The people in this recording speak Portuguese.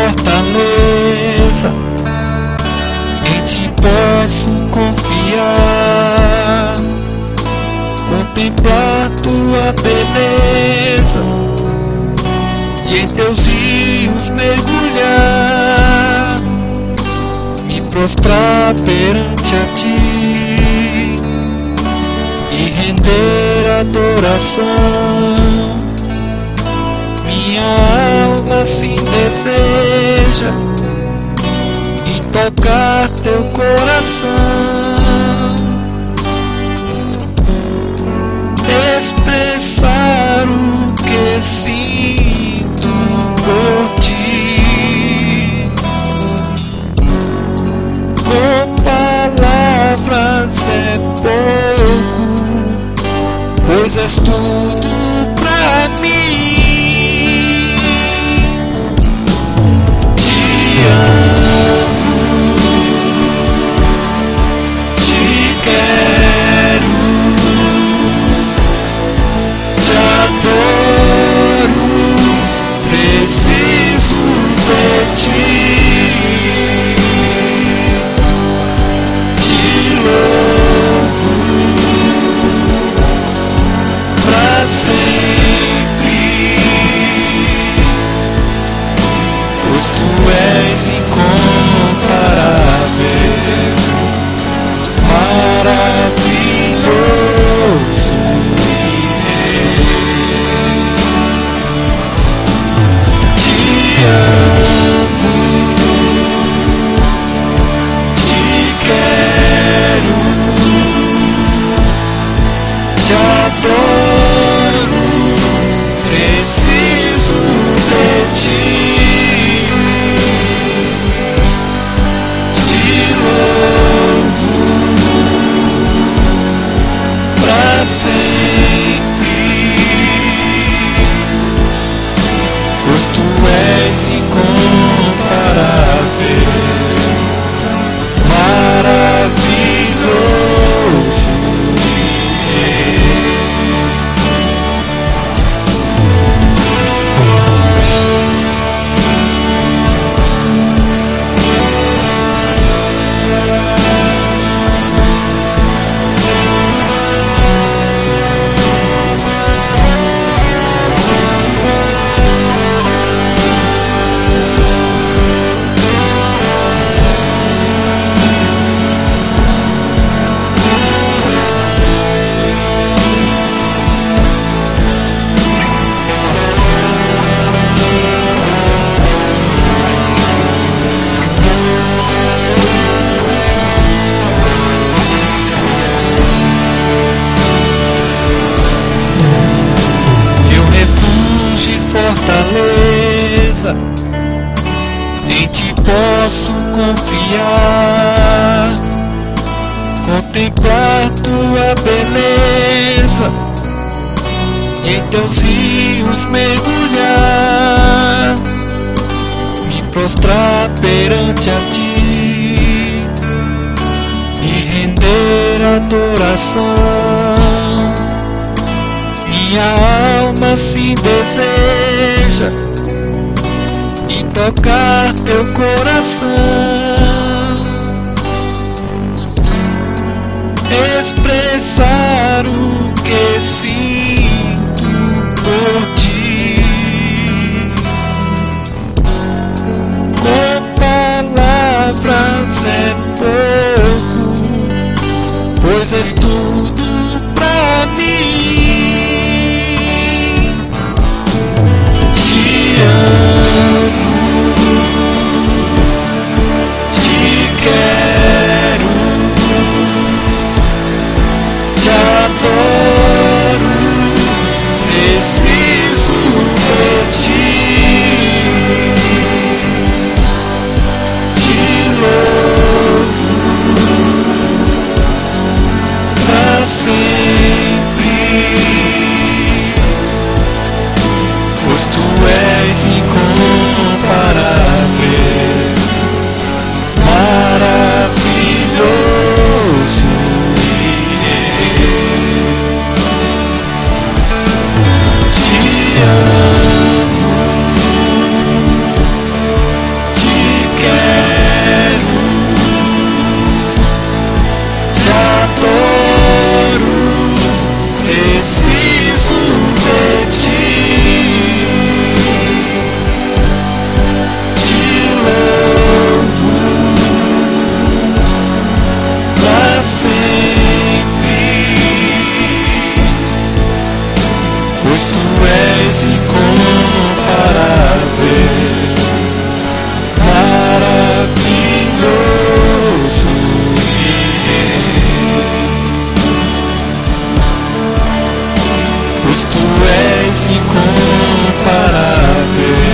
fortaleza, em ti posso confiar, contemplar tua beleza e em teus rios mergulhar, me prostrar perante a ti e render adoração. Minha alma assim deseja em tocar teu coração, expressar o que sinto por ti. Com palavras é pouco, pois és tudo pra mim. Te amo, te quero, te adoro, preciso de ti. Te louvo pra sempre, pois tu és incomparável, maravilhoso. Te amo, te quero, te adoro, preciso de ti. Te louvo pra sempre, pois tu és incomparável, maravilhoso. Fortaleza, em ti posso confiar, contemplar tua beleza e em teus rios mergulhar, me prostrar perante a ti e render adoração. Minha alma assim deseja em tocar teu coração, expressar o que sinto por ti. Com palavras é pouco, pois és tudo pra mim. Te amo, te quero, te adoro, preciso de ti. Te louvo pra sempre, pois tu és incomparável, maravilhoso. Te amo, pois tu és incomparável, maravilhoso pois tu és incomparável.